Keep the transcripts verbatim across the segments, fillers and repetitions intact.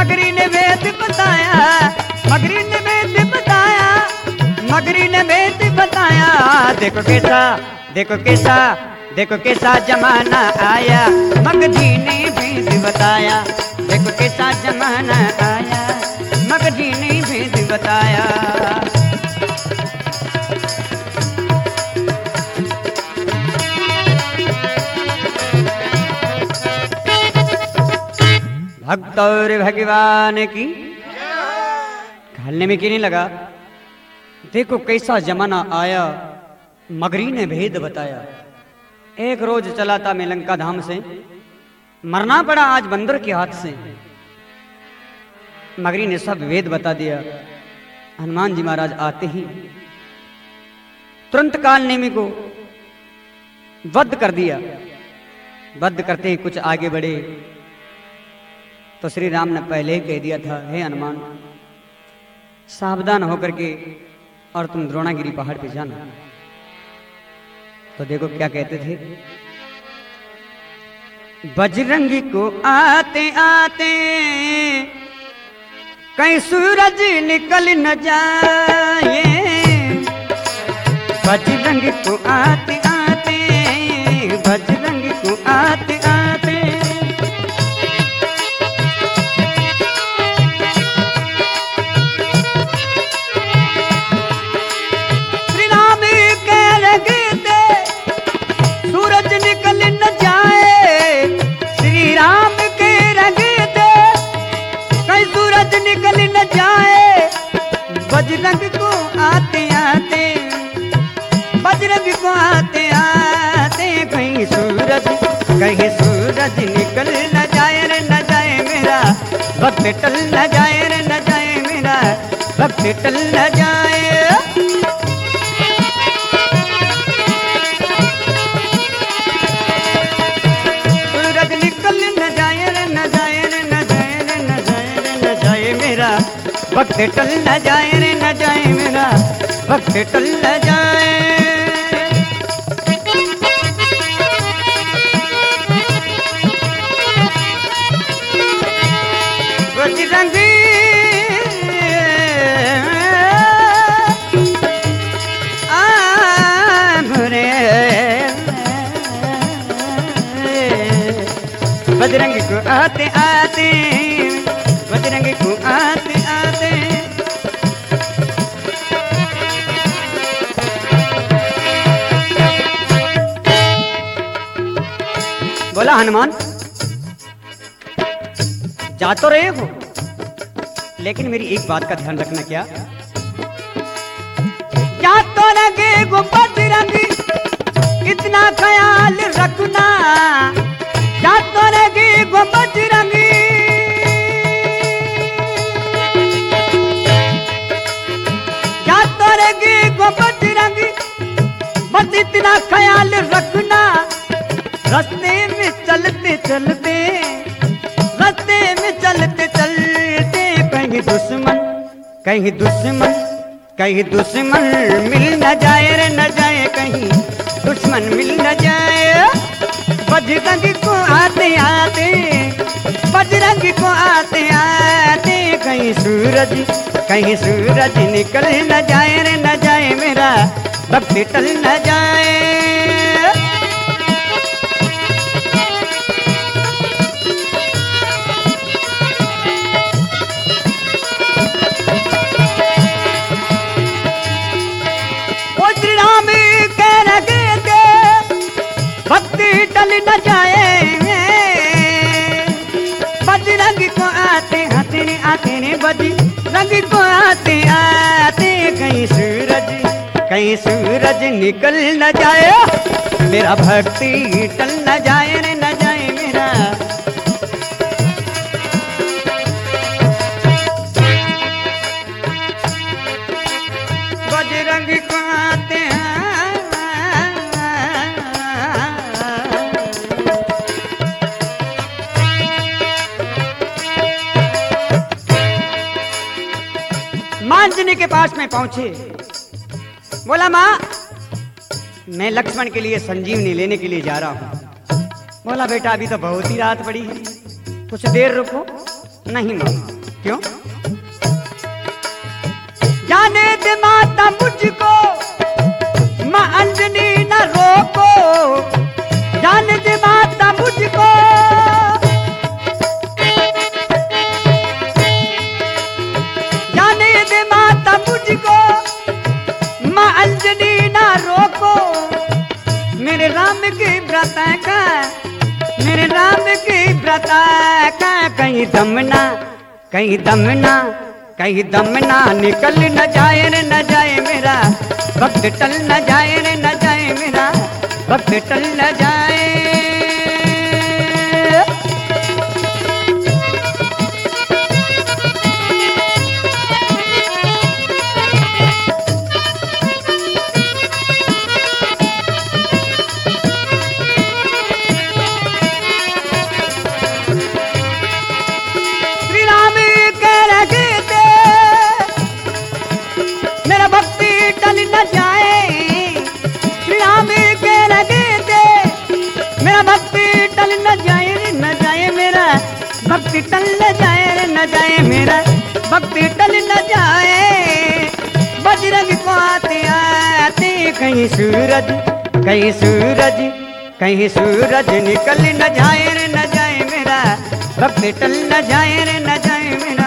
मगरी ने वेद बताया, मगरी ने वेद बताया, मगरी ने वेद बताया। देखो कैसा, देखो कैसा, देखो कैसा जमाना आया, मगधी ने वेद बताया। देखो कैसा जमाना आया, मगधी ने वेद बताया। भक्त और भगवान की कहने में क्यों नहीं लगा। देखो कैसा जमाना आया, मगरी ने भेद बताया। एक रोज चला था मैं लंका धाम से, मरना पड़ा आज बंदर के हाथ से। मगरी ने सब वेद बता दिया। हनुमान जी महाराज आते ही तुरंत काल नेमी को वध कर दिया। वध करते ही कुछ आगे बढ़े तो श्री राम ने पहले ही कह दिया था, हे हनुमान सावधान होकर के और तुम द्रोणागिरी पहाड़ पे जाना। तो देखो क्या कहते थे, बजरंगी को आते आते कहीं सूरज निकल न जाए। बजरंगी को आते आते, बजरंगी को आते आते श्री राम कह लगे थे सूरज निकल न जाए। श्री राम के रंगे थे कहीं सूरज निकल न जाए। बजरंग को आते आते, बजरंग को आते आते कहीं सूरज, कहीं सूरज निकल न जाए रे न जाए मेरा वक्त टल न जाए रे न जाए मेरा वक्त टल न जाए। सूरज निकल न जाए रे न जाए रे न जाए रे न जाए रे न जाए मेरा वक्त टल न जाए रे न जाए मेरा वक्त टल न जाए। बजरंगी आमरे, बजरंगी को आते आते, बजरंगी को आते आते बोला, हनुमान जा तो रहे हो लेकिन मेरी एक बात का ध्यान रखना। क्या जा तो लगे गो बजरंगी, इतना ख्याल रखना। जा तो लगे गो बजरंगी, जा तो लगे गो बजरंगी, बस इतना ख्याल रखना। रास्ते में चलते चलते, रास्ते में चलते चलते कहीं दुश्मन, कहीं दुश्मन, कहीं दुश्मन मिल न जाए रे न जाए, कहीं दुश्मन मिल न जाए। बजरंग को आते आते, बजरंग को आते आते कहीं सूरज, कहीं सूरज निकल न जाए रे न जाए मेरा वक्त टल न जाए। भक्ति टल न जाए, बजरंग को आते आते ने आते ने बजरंग को आते आते कहीं सूरज, कहीं सूरज निकल न जाए मेरा भक्ति टल न जाए रे न जाए मेरा। बजरंग को आते अंजनी के पास में पहुंचे। बोला माँ मैं लक्ष्मण के लिए संजीवनी लेने के लिए जा रहा हूं। बोला बेटा अभी तो बहुत ही रात पड़ी है, कुछ देर रुको, नहीं मामा। क्यों? जाने दे माता मुझको, माँ अंजनी न रोको। जाने दे माता मुझको, जाने दे माता मुझको, माँ अंजनी न रोको। मेरे राम की व्रत का, मेरे राम की व्रत का कहीं दमना, कहीं दमना, कहीं दमना निकल न जाए रे न जाए मेरा वक्त टल न जाए रे न जाए मेरा वक्त टल न जाए। न जाए श्री राम के लगे थे, मेरा भक्ति टल न जाए न जाए मेरा भक्ति टल न जाए न जाए मेरा भक्ति टल न जाए। बजरंग को आते आते कहीं सूरज, कहीं सूरज, कहीं सूरज निकल न जाए रे न जाए मेरा भक्ति टल न जाए रे न जाए मेरा।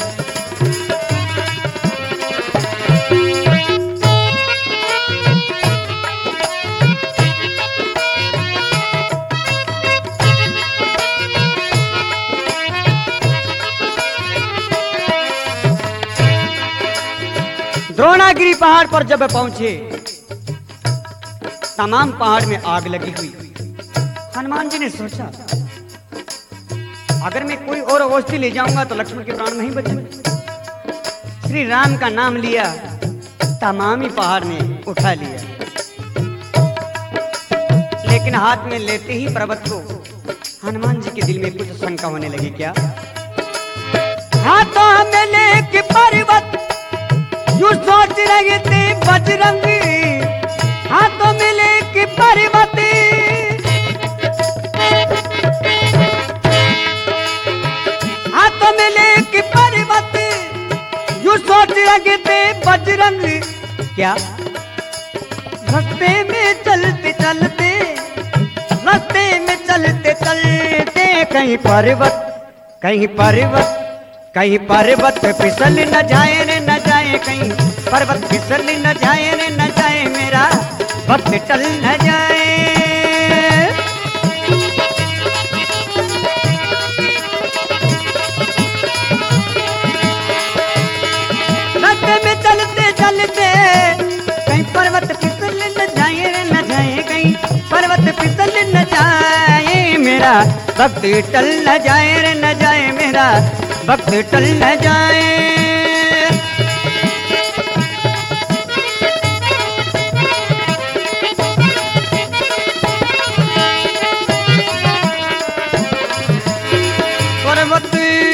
द्रोणागिरी पहाड़ पर जब पहुंचे, तमाम पहाड़ में आग लगी हुई। हनुमान जी ने सोचा अगर मैं कोई और औषधि ले जाऊंगा तो लक्ष्मण के प्राण नहीं बचेंगे। श्री राम का नाम लिया, तमाम ही पहाड़ ने उठा लिया, लेकिन हाथ में लेते ही पर्वत को हनुमान जी के दिल में कुछ शंका होने लगी। क्या? हाथों में लेके पर्वत यू सोच रहे थे बजरंगी, हाथों में लेके पर्वत, हाथों में लेके पर्वत यू सोच रहे थे बजरंगी। क्या? रास्ते में चलते चलते, रास्ते में चलते चलते कहीं पर्वत, कहीं पर्वत, कहीं पर्वत फिसल न जाए रे न जाए, कहीं पर्वत फिसल न जाए रे न जाए मेरा वक्त टल न जाए। रास्ते में चलते चलते कहीं पर्वत फिसल न जाए रे न जाए, कहीं पर्वत फिसल न जाए मेरा वक्त टल न जाए रे न जाए मेरा वक्त टल न जाए। पर्वत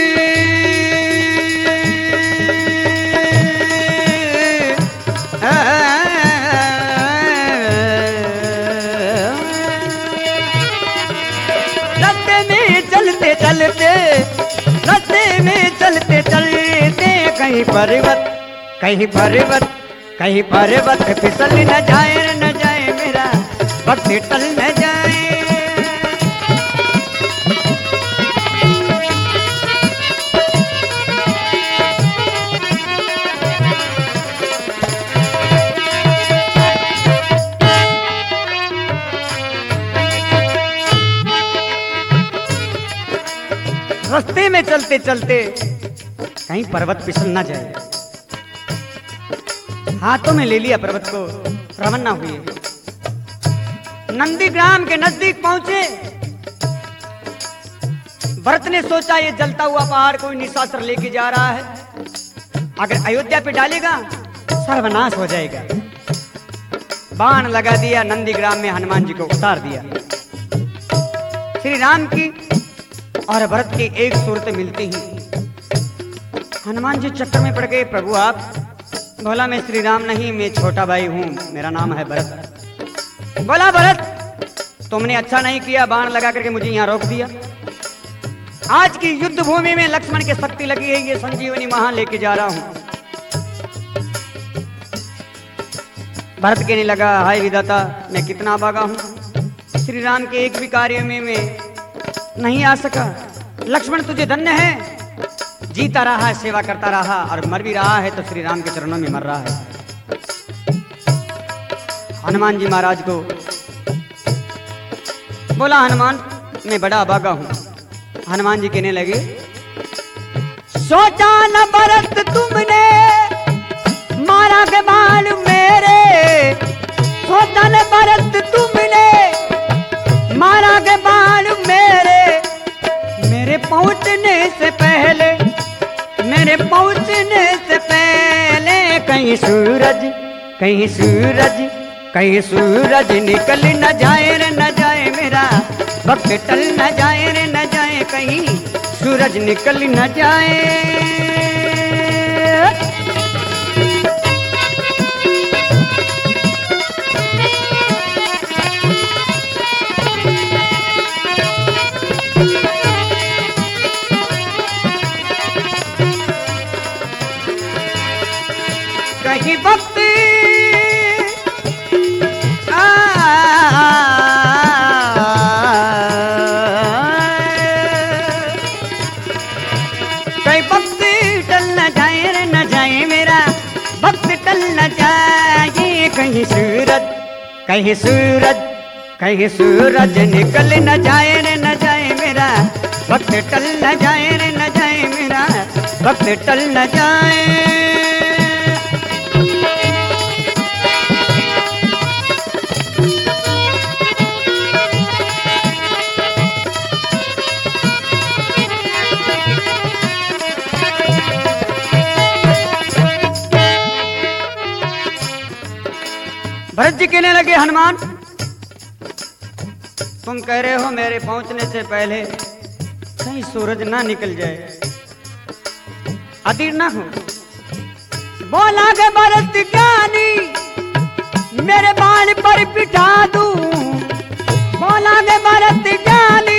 रास्ते में चलते चलते, रास्ते में चलते चलते कहीं पर्वत, कहीं पर्वत, कहीं पर्वत फिसल न जाए न जाए मेरा वक्त टल न जाए। रास्ते में चलते चलते कहीं पर्वत फिसल न जाए, हाथों में ले लिया पर्वत को, रवाना हुए। नंदीग्राम के नजदीक पहुंचे। भरत ने सोचा ये जलता हुआ पहाड़ कोई निशाचर लेके जा रहा है, अगर अयोध्या पे डालेगा सर्वनाश हो जाएगा। बाण लगा दिया, नंदीग्राम में हनुमान जी को उतार दिया। श्री राम की और भरत की एक सूरत मिलती ही हनुमान जी चक्कर में पड़ गए। प्रभु आप? बोला मैं श्री राम नहीं, मैं छोटा भाई हूं, मेरा नाम है भरत। बोला भरत तुमने अच्छा नहीं किया, बाण लगा करके मुझे यहां रोक दिया। आज की युद्ध भूमि में लक्ष्मण की शक्ति लगी है, ये संजीवनी वहां लेके जा रहा हूं। भरत कहने लगा, हाय विधाता, मैं कितना भागा हूं, श्री राम के एक भी कार्य में मैं नहीं आ सका। लक्ष्मण तुझे धन्य है, जीता रहा है, सेवा करता रहा और मर भी रहा है तो श्री राम के चरणों में मर रहा है। हनुमान जी महाराज को बोला, हनुमान मैं बड़ा अभागा हूं। हनुमान जी कहने लगे, सोचा न भरत तुमने मारा के बाल मेरे, सोचा न भरत तुमने मारा के बाल मेरे, मेरे पहुंचने से पहले, मेरे पहुंचने से पहले कहीं सूरज, कहीं सूरज, कहीं सूरज निकल न जाए रे न जाए, मेरा वक्त टल न जाए रे न जाए, कहीं सूरज निकल न जाए। कहीं वक्त कहीं सूरज, कहीं सूरज, कहीं सूरज निकल न जाए रे न जाए, मेरा वक्त टल न जाए रे न जाए, मेरा वक्त टल न जाए। भरत जी कहने लगे, हनुमान तुम कह रहे हो मेरे पहुंचने से पहले कहीं सूरज ना निकल जाए, अधीर ना हो। बोला के भरत ज्ञानी मेरे बाण पर बिठा दूं, बोला के भरत ज्ञानी,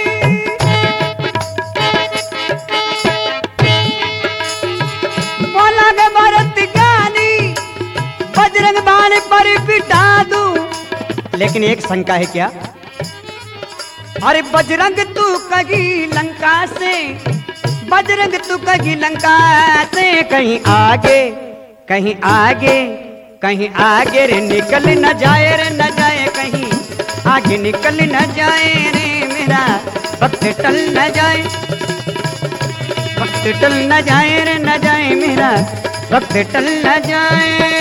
बोला के भरत ज्ञानी बजरंग बाण पर बिठा दूं, लेकिन एक शंका है क्या? अरे बजरंग तू कहीं लंका से, बजरंग तू कहीं लंका से, कहीं आगे, कहीं आगे, कहीं आगे रे निकल न जाए रे न जाए, कहीं आगे निकल न जाए रे, मेरा वक्त टल न जाए, वक्त टल न जाए रे न जाए, मेरा वक्त टल न जाए।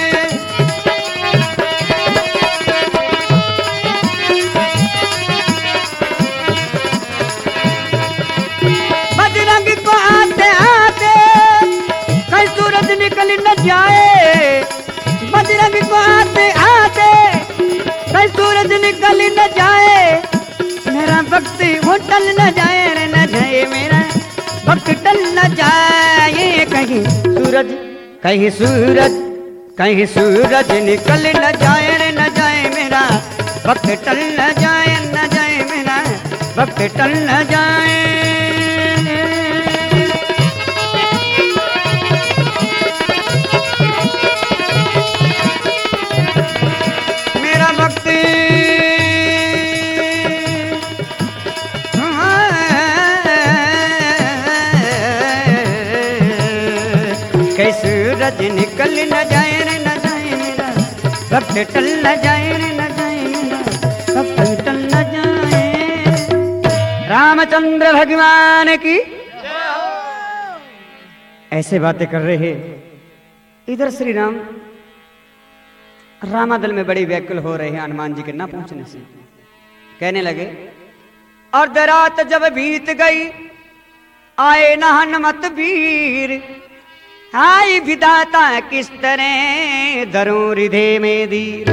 निकल न जाए, बजरंग को आते आते कहीं सूरज निकल न जाए, मेरा वक्त वो टल न जाए रे न जाए, मेरा वक्त टल न जाए, कहीं सूरज, कहीं सूरज, कहीं सूरज निकल न जाए रे न जाए, मेरा वक्त टल न जाए न जाए, मेरा वक्त टल न जाए। सूरज निकल न जाए रे न जाए, मेरा वक्त टल न जाए रे न जाए, मेरा वक्त टल न जाए। रामचंद्र भगवान की ऐसे बातें कर रहे हैं। इधर श्री राम रामादल में बड़ी व्याकुल हो रहे हैं हनुमान जी के न पहुंचने से। कहने लगे, अर्धरात जब बीत गई आए न हनुमत वीर, आई विधाता किस तरह धरूं हृदय में धीर,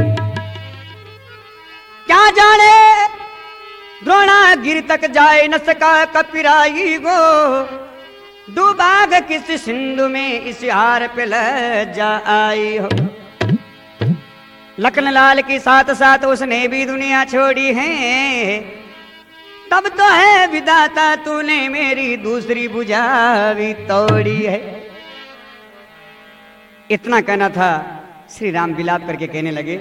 क्या जाने द्रोणा गिर तक जाए न सका कपिराई गो, डूबाग किस सिंधु में इस हार पे लज्जा आई हो। लखन लाल के साथ साथ उसने भी दुनिया छोड़ी है, तब तो है विधाता तूने मेरी दूसरी बुझा भी तोड़ी है। इतना कहना था, श्री राम विलाप करके कहने लगे,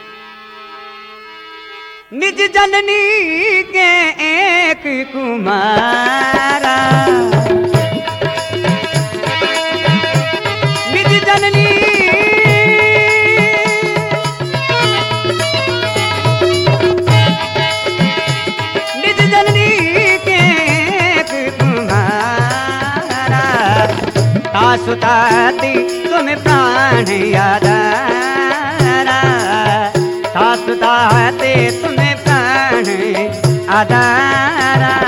निज जननी के एक कुमारा, निज जननी निज जननी के एक कुमारा, तासुताती तुम्हें प्राण यादारा, तासुताते तुम्हें प्राण आधारा।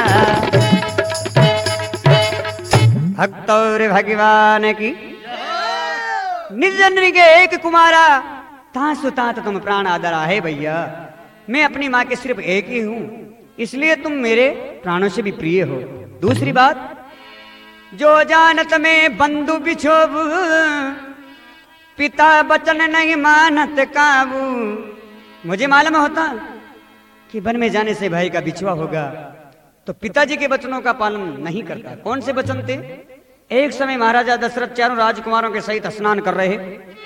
भक्त और भगवान की निज जननी के एक कुमारा, तासुतात तुम प्राण आधारा है भैया। मैं अपनी माँ के सिर्फ एक ही हूं, इसलिए तुम मेरे प्राणों से भी प्रिय हो। दूसरी बात, जो जानत में बंधु बिछोब, पिता वचन नहीं मानत काबू। मुझे मालूम होता कि वन में जाने से भाई का बिछुआ होगा, तो पिताजी के वचनों का पालन नहीं करता। कौन से वचन थे? एक समय महाराजा दशरथ चारों राजकुमारों के सहित स्नान कर रहे,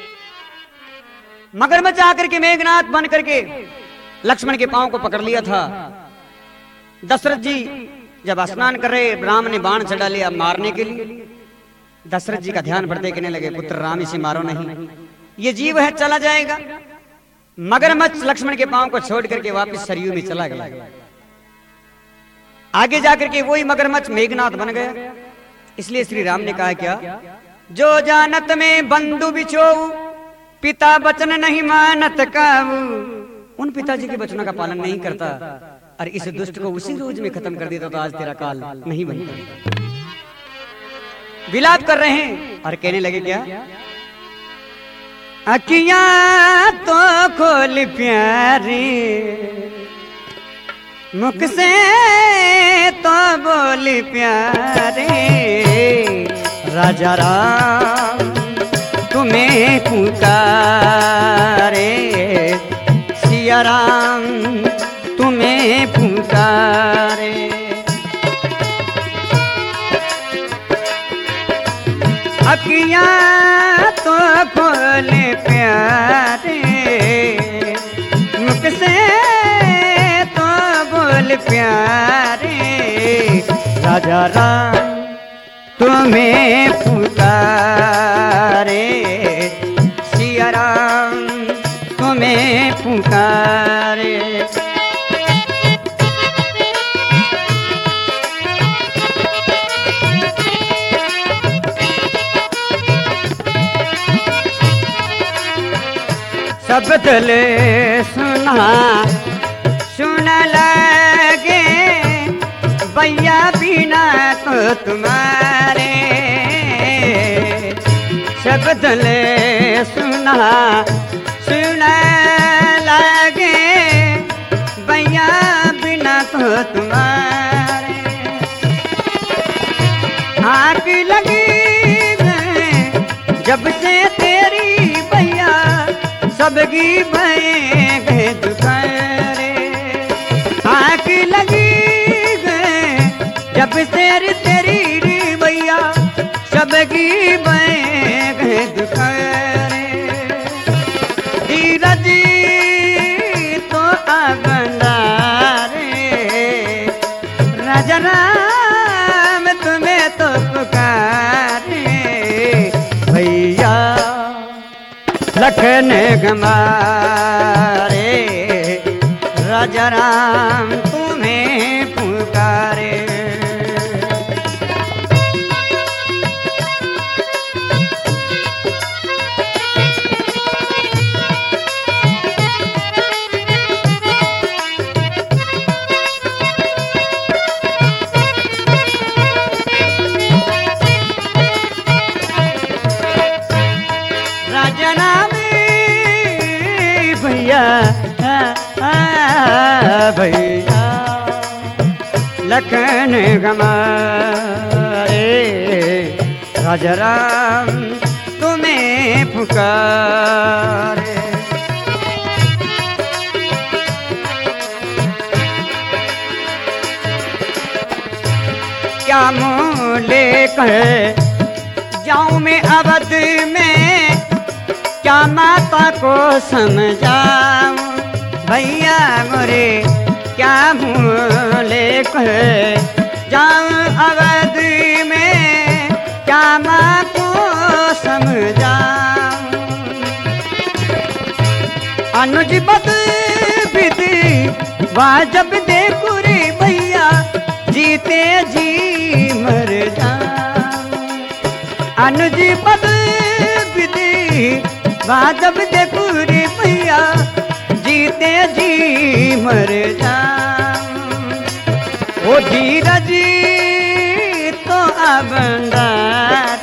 मगरमच्छ आकर के मेघनाथ बन करके लक्ष्मण के पांव को पकड़ लिया था। दशरथ जी जब स्नान कर रहे, राम ने बाण चढ़ा लिया मारने के लिए। दशरथ जी का ध्यान बढ़ते कहने लगे, पुत्र राम इसे मारो नहीं, ये जीव है चला जाएगा। मगरमच्छ लक्ष्मण के पांव को छोड़ करके वापस सरयू में चला गया। आगे जाकर के वही मगरमच्छ मेघनाथ बन गया। इसलिए श्री राम ने कहा क्या, जो जानत में बंधु बिछोऊ, पिता वचन नहीं मानत काबू। उन पिताजी के वचनों का पालन नहीं करता और इस दुष्ट को उसी रोज में खत्म कर देता तो आज तेरा काल नहीं बनता। विलाप कर रहे हैं और कहने लगे क्या, अखियां तो खोल प्यारी, मुख से तो बोली प्यारे, राजा राम तुम्हें पुकारे, सिया राम तुम्हें पुकारे। अखियां तो खोले प्यारे, मुख से तो बोल प्यारे, राजा राम तुम्हें पुकारे, सिया राम तुम्हें पुकारे। सब दिल सुना सुन लगे, भैया बिना तो तुम्हारे। सब दिल सुना सुन लगे, भैया बिना तो तुम्हारे। आँख लगी जब से तेरी भैया, सबकी भय दुकारे। आँख लगी जब से तेरी भैया, सबकी भय दुकारे। धीरज तो अगंदारे, राजा राम तुम्हें तो पुकारे, भैया लखन गमारे, राजा राम तुम्हें पुकारे। राजा राम भैया भैया लखन गमारे, राजा राम तुम्हें पुकारे। क्या मुँह लेकर जाऊं मैं अवध में, क्या माता को समझाऊं भैया मोरे, क्या मुँह लेकर जाऊं अवध में, क्या माँ को समझाऊं। अनुज बद विधि वाजब देखो रे भैया, जीते जी मर जाऊं। अनुज बद विधि वाजब देखो रे भैया, जीते जी मर जाऊं। ओ धीरज तो अबंदार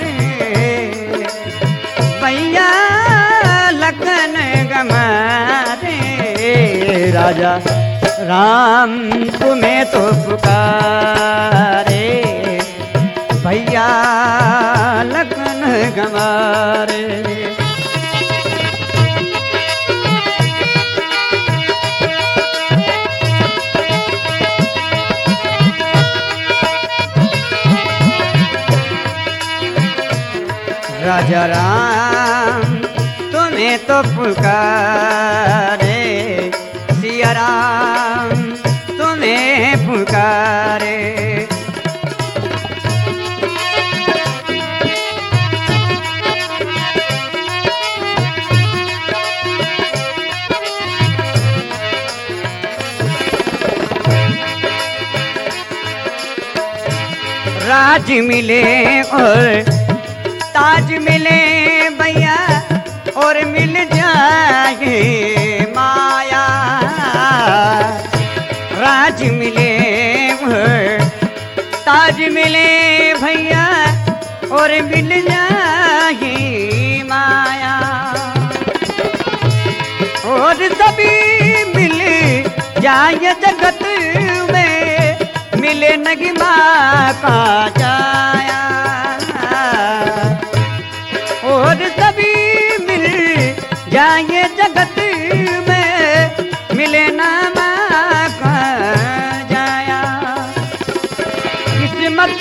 भैया, लखन गमारे राजा राम तुम्हें तो पुकारे भैया, लखन गमारे। राजा राम तुम्हें तो पुकारे, सिया राम तुम्हें पुकारे। राज मिले और ताज मिले भैया, और मिल जाए माया। राज मिले ताज मिले भैया, और मिल जाए माया। और सभी मिल जाए जगत में, मिले नगी माँ का जाया। और सभी मिल जाए जगत में, मिले ना माँ का जाया। किस्मत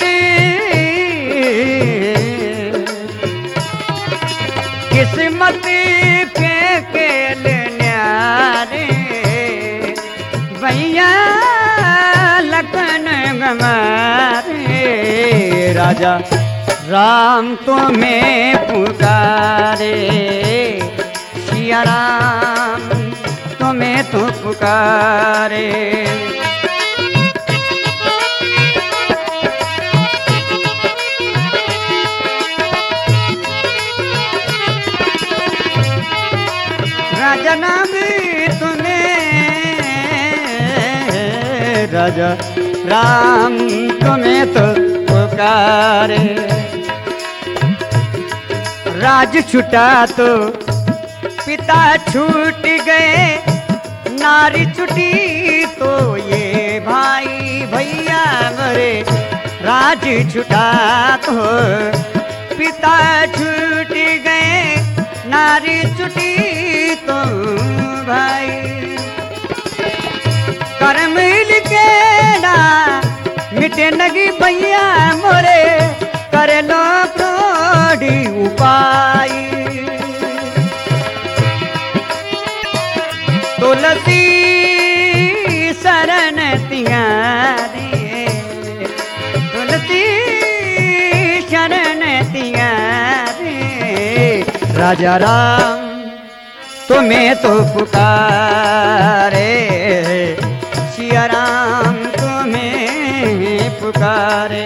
किस्मत के खेल न्यारे भैया, लखन गमारे राजा राम तुम्हें पुकारे, सिया राम तुम्हें तो पुकारे। राजा नाम तुम्हें, राजा राम तुम्हें तो पुकारे। राज छुटा तो पिता छूट गए, नारी छुटी तो ये भाई भैया मरे। राज छुटा तो पिता छूट गए, नारी छुटी तो भाई। कर्म लिखे ना मिटे नगी भैया मोरे, करे लो प्रोढ़ी उपाय। तुलसी शरण तिहारे, तुलसी शरण तिहारे राजा राम तुम्हें तो पुकारे, सिया राम तुम्हें पुकारे।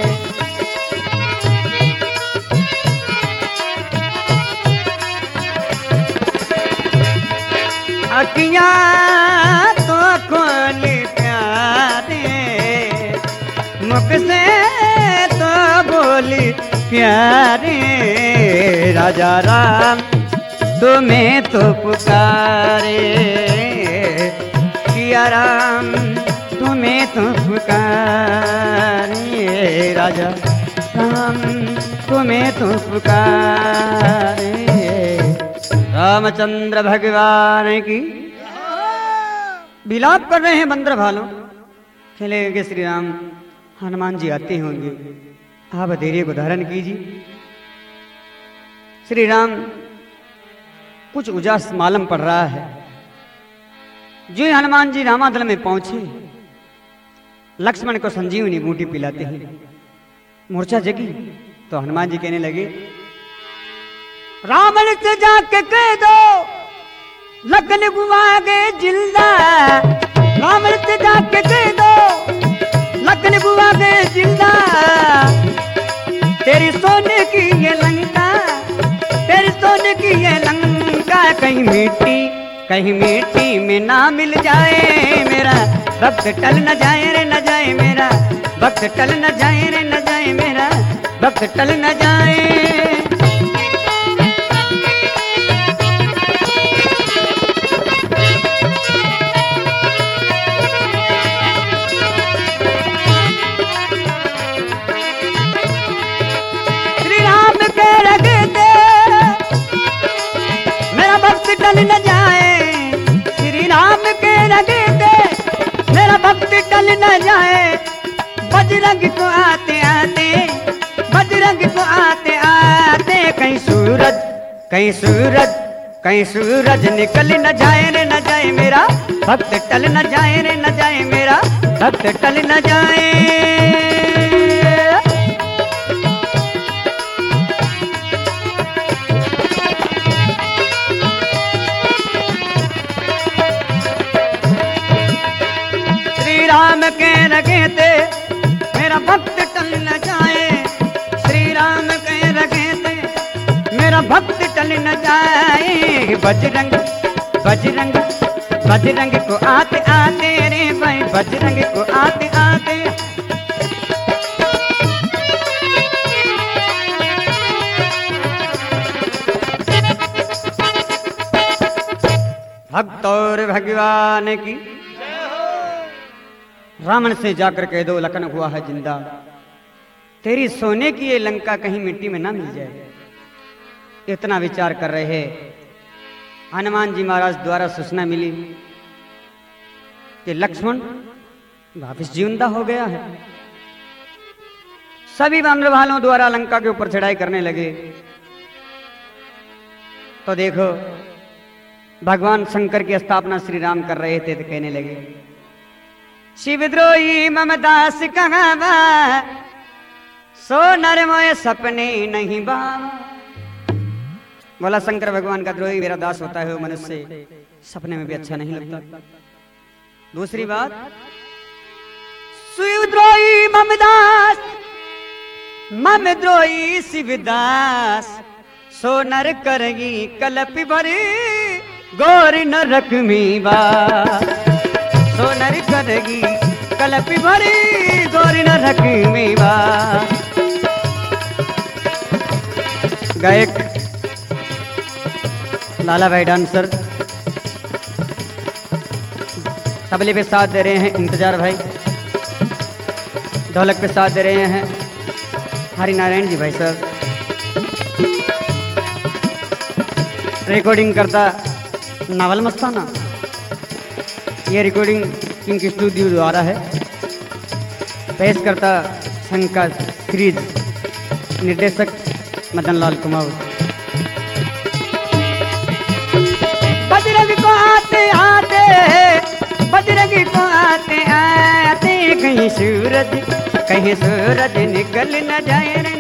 अखियाँ तो खोल प्यारे, मुख से तो बोली प्यारे राजा राम तुम्हें तो पुकारे, सिया राम तुम्हें तो पुकारे राजा राम तुम्हें तो पुकारे। रामचंद्र भगवान की विलाप कर रहे हैं मंत्र भालो, खेलेंगे श्री राम। हनुमान जी आते होंगे, आप धैर्य को धारण कीजिए। श्री राम कुछ उजास मालूम पड़ रहा है। जो ही हनुमान जी रामादल में पहुंचे, लक्ष्मण को संजीवनी बूटी पिलाते हैं। मूर्छा जगी तो हनुमान जी कहने लगे, रावण से जाके कह दो लखन गुआ गए जिंदा। रावण से जाके कह दो लखन गुआ गए जिंदा। तेरी सोने की ये लंका, तेरी सोने की ये लंका कहीं मिट्टी कहीं मिट्टी में ना मिल जाए। मेरा वक्त टल न जाए रे न जाए, मेरा वक्त टल न जाए रे न जाए, मेरा वक्त टल न जाए। श्री राम के रगते मेरा वक्त टल न जाए। श्री राम के रगते मेरा भक्त टल न जाए। बजरंग को आते आते, बजरंग को आते आते कहीं सूरज कहीं सूरज कहीं सूरज निकल न जाए रे न जाए, मेरा भक्त टल न जाए रे न जाए, मेरा भक्त टल न जाए। राम के रगेते मेरा भक्त टल न जाए। श्री राम के रगेते मेरा भक्त टल न जाए। बजरंग बजरंग बजरंग को आते आते रे भाई, बजरंग को आते आते। भक्त और भगवान की रावण से जाकर कह दो लखन हुआ है जिंदा। तेरी सोने की ये लंका कहीं मिट्टी में ना मिल जाए। इतना विचार कर रहे हैं, हनुमान जी महाराज द्वारा सूचना मिली कि लक्ष्मण वापिस जिंदा हो गया है। सभी वानर भालों द्वारा लंका के ऊपर चढ़ाई करने लगे। तो देखो भगवान शंकर की स्थापना श्री राम कर रहे थे, तो कहने लगे, शिवद्रोही ममदास कहावा, सो नर मोए सपने नहीं बावा। बोला शंकर भगवान का द्रोही मेरा दास होता है वो मनुष्य सपने में भी अच्छा नहीं लगता। दूसरी बात, शिवद्रोही ममदास, ममद्रोही शिवदास, सो नर करगी कलपि भरी गौरी नरक में बा। सो नर करेगी कलपि भरी गौरी नरक में बा। गायक लाला भाई डांसर तबले पे साथ दे रहे हैं इंतजार भाई, ढोलक पे साथ दे रहे हैं हरि नारायण जी भाई साहब, रिकॉर्डिंग करता नावल मस्ताना। ये रिकॉर्डिंग किंग स्टूडियो द्वारा है। पेश करता शंकर सीरीज, निर्देशक मदन लाल कुमार। बजरंग को आते आते, बजरंग को आते आते कहीं सूरज कहीं सूरज निकल न जाए रे